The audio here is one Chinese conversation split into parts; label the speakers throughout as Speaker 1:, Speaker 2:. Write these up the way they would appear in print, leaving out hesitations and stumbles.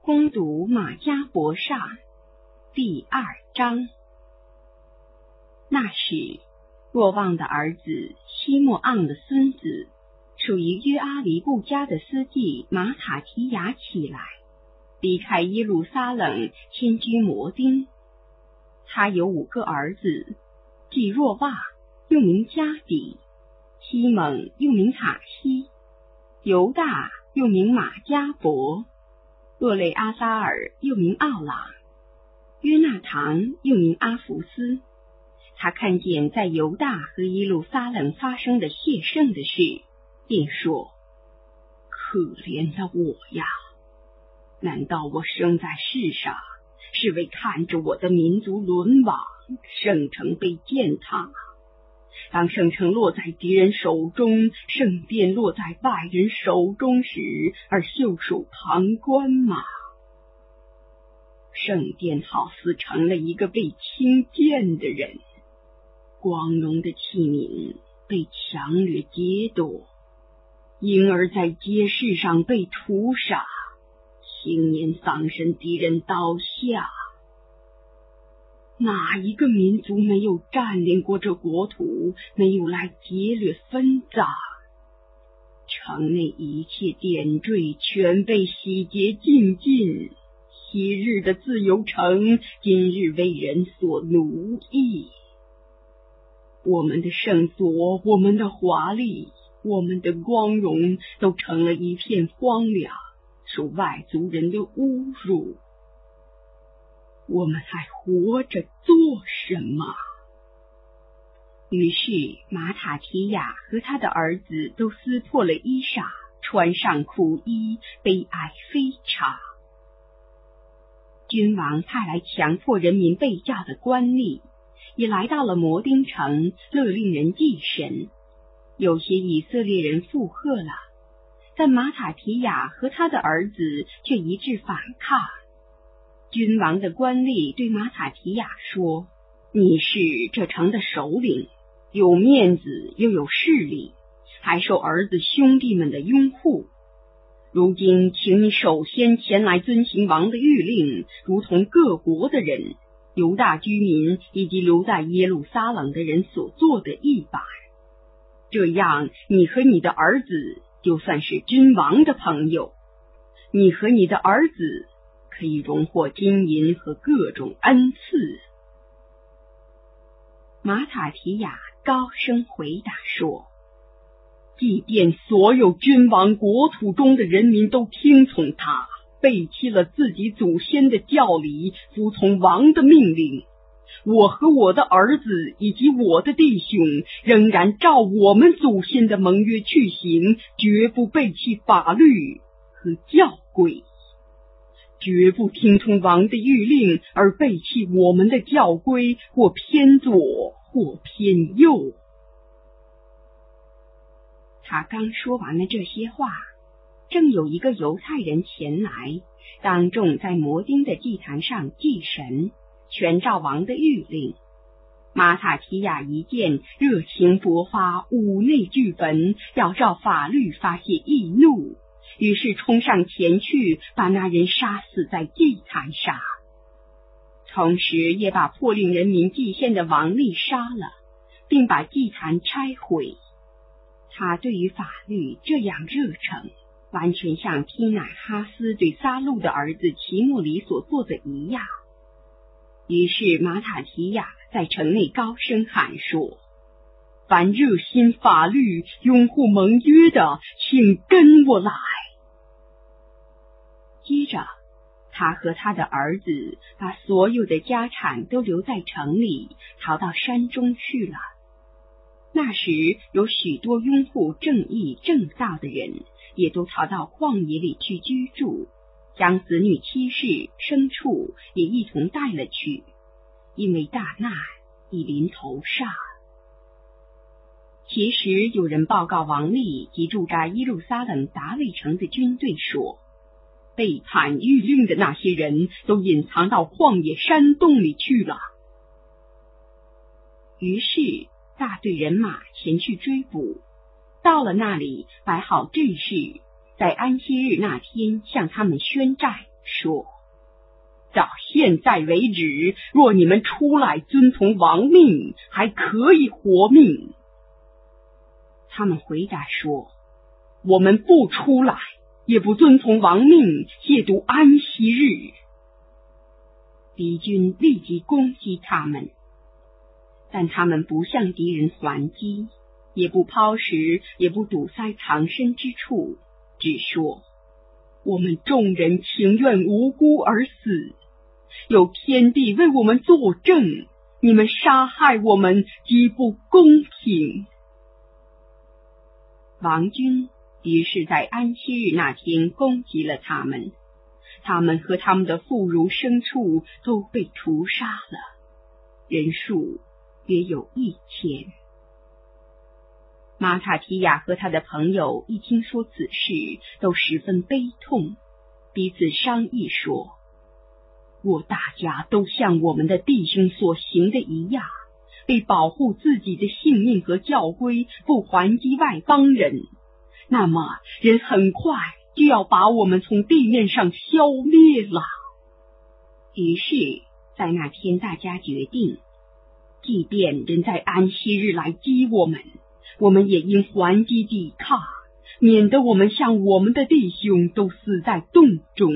Speaker 1: 攻读马加伯上第2章。那时，若望的儿子西莫盎的孙子，属于约阿黎布家的司祭马塔提亚起来，离开耶路撒冷，迁居摩丁。他有5个儿子，即若望，又名加底；西蒙，又名塔西；犹大，又名马加伯；洛雷阿撒尔，又名奥朗；约纳堂，又名阿弗斯。他看见在犹大和耶路撒冷发生的谢圣的事，便说：可怜的我呀！难道我生在世上，是为看着我的民族沦亡，圣城被践踏？当圣城落在敌人手中，圣殿落在外人手中时，而袖手旁观吗？圣殿好似成了一个被轻贱的人，光荣的器皿被强掠劫夺，婴儿在街市上被屠杀，青年丧身敌人刀下。哪一个民族没有占领过这国土，没有来劫掠分赃？城内一切点缀全被洗劫净尽，昔日的自由城，今日为人所奴役。我们的圣所，我们的华丽，我们的光荣，都成了一片荒凉，受外族人的侮辱。我们还活着做什么？于是马塔提亚和他的儿子都撕破了衣裳，穿上苦衣，悲哀非常。君王派来强迫人民被教的官吏，也来到了摩丁城，勒令人祭神。有些以色列人附和了，但马塔提亚和他的儿子却一致反抗。君王的官吏对马塔提亚说：你是这城的首领，有面子又有势力，还受儿子兄弟们的拥护。如今请你首先前来遵行王的谕令，如同各国的人，犹大居民以及留在耶路撒冷的人所做的一般。这样你和你的儿子就算是君王的朋友，你和你的儿子可以荣获金银和各种恩赐。马塔提亚高声回答说：即便所有君王国土中的人民都听从他，背弃了自己祖先的教理，服从王的命令，我和我的儿子以及我的弟兄仍然照我们祖先的盟约去行，绝不背弃法律和教规，绝不听从王的谕令而背弃我们的教规，或偏左或偏右。他刚说完了这些话，正有一个犹太人前来，当众在摩丁的祭坛上祭神，全照王的谕令。马塔提亚一见，热情勃发，五内俱焚，要照法律发泄易怒，于是冲上前去，把那人杀死在祭坛上，同时也把迫令人民祭献的王吏杀了，并把祭坛拆毁。他对于法律这样热诚，完全像提乃哈斯对撒路的儿子齐莫里所做的一样。于是马塔提亚在城内高声喊说：凡热心法律、拥护盟约的，请跟我来。接着他和他的儿子把所有的家产都留在城里，逃到山中去了。那时有许多拥护正义正道的人，也都逃到旷野里去居住，将子女妻室牲畜也一同带了去，因为大难已临头上。其实有人报告王吏及驻扎耶路撒冷达卫城的军队说，背叛谕令的那些人都隐藏到旷野山洞里去了。于是大队人马前去追捕，到了那里摆好阵势，在安息日那天向他们宣战， 说：到现在为止，若你们出来遵从王命，还可以活命。他们回答说：我们不出来，也不遵从王命，亵渎安息日。敌军立即攻击他们，但他们不向敌人还击，也不抛石，也不堵塞藏身之处，只说：我们众人情愿无辜而死，有天地为我们作证，你们杀害我们，极不公平。王军于是在安息日那天攻击了他们，他们和他们的妇孺牲畜都被屠杀了，人数约有1000。马塔提亚和他的朋友一听说此事，都十分悲痛，彼此商议说：若大家都像我们的弟兄所行的一样，为保护自己的性命和教规，不还击外邦人，那么人很快就要把我们从地面上消灭了。于是在那天大家决定，即便人在安息日来击我们，我们也应还击抵抗，免得我们像我们的弟兄都死在洞中。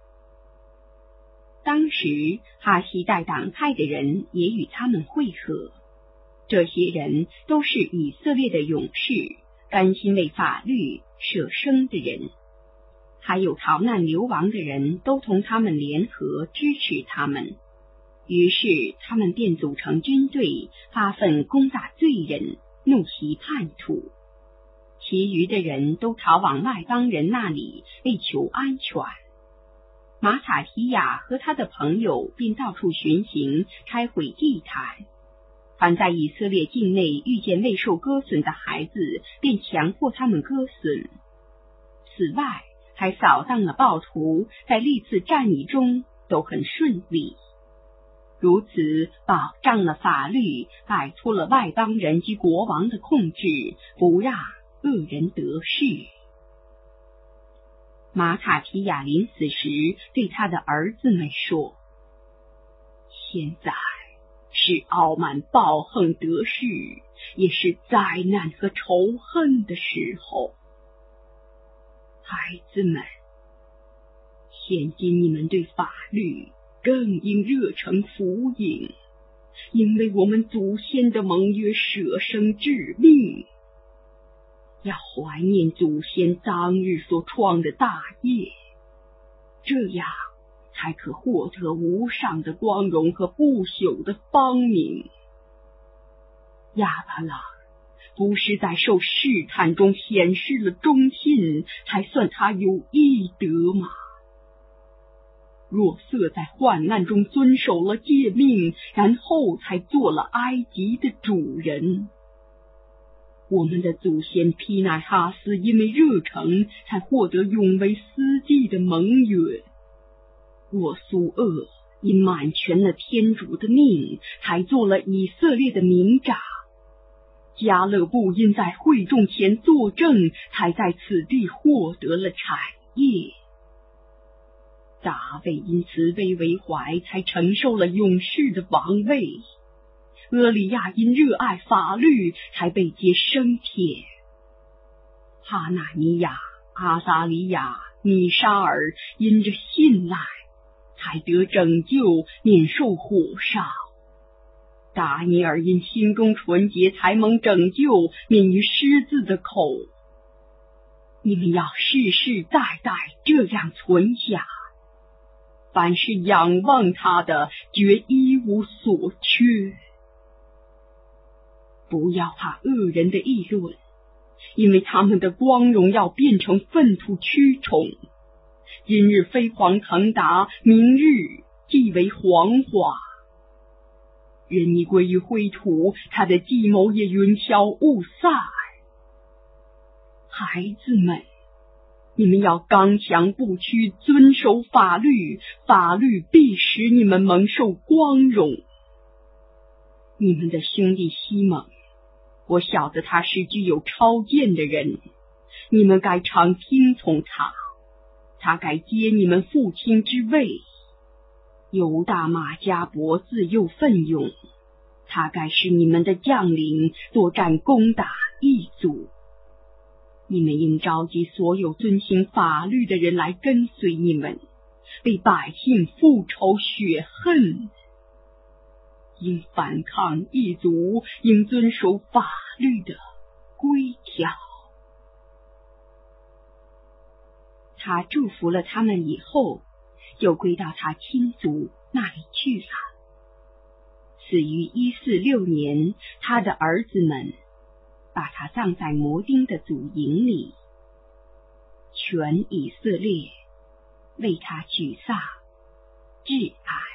Speaker 1: 当时哈西代党派的人也与他们会合，这些人都是以色列的勇士，甘心为法律舍生的人，还有逃难流亡的人都同他们联合支持他们。于是他们便组成军队，发奋攻打罪人，怒袭叛徒。其余的人都逃往外邦人那里，为求安全。马塔提亚和他的朋友便到处巡行，拆毁祭坛。凡在以色列境内遇见未受割损的孩子，便强迫他们割损。此外，还扫荡了暴徒，在历次战役中都很顺利。如此保障了法律，摆脱了外邦人及国王的控制，不让恶人得势。马塔提亚临死时对他的儿子们说：现在是傲慢暴横得势，也是灾难和仇恨的时候。孩子们，现今你们对法律更应热诚服膺，因为我们祖先的盟约舍生致命，要怀念祖先当日所创的大业，这样才可获得无上的光荣和不朽的芳名。亚巴郎不是在受试探中显示了忠信，才算他有义德吗？若瑟在患难中遵守了诫命，然后才做了埃及的主人。我们的祖先皮乃哈斯因为热诚，才获得永为司祭的盟约。若苏厄因满全了天主的命，才做了以色列的民长。加勒布因在会众前作证，才在此地获得了产业。大卫因慈悲为怀，才承受了勇士的王位。俄利亚因热爱法律，才被接升天。哈纳尼亚、阿撒利亚、米沙尔因着信赖，才得拯救，免受火烧。达尼尔因心中纯洁，才蒙拯救，免于狮子的口。你们要世世代代这样存下，凡是仰望他的，绝一无所缺。不要怕恶人的议论，因为他们的光荣要变成粪土蛆虫。今日飞黄腾达，明日即为黄花。人已归于灰土，他的计谋也云消雾散。孩子们，你们要刚强不屈，遵守法律，法律必使你们蒙受光荣。你们的兄弟西蒙，我晓得他是具有超见的人，你们该常听从他。 他该接你们父亲之位。犹大马迦伯自幼奋勇，他该是你们的将领，作战攻打异族。你们应召集所有遵行法律的人来跟随你们，为百姓复仇雪恨。应反抗异族，应遵守法律的规条。他祝福了他们以后，又归到他亲族那里去了。死于146年，他的儿子们把他葬在摩丁的祖营里。全以色列为他举丧致哀。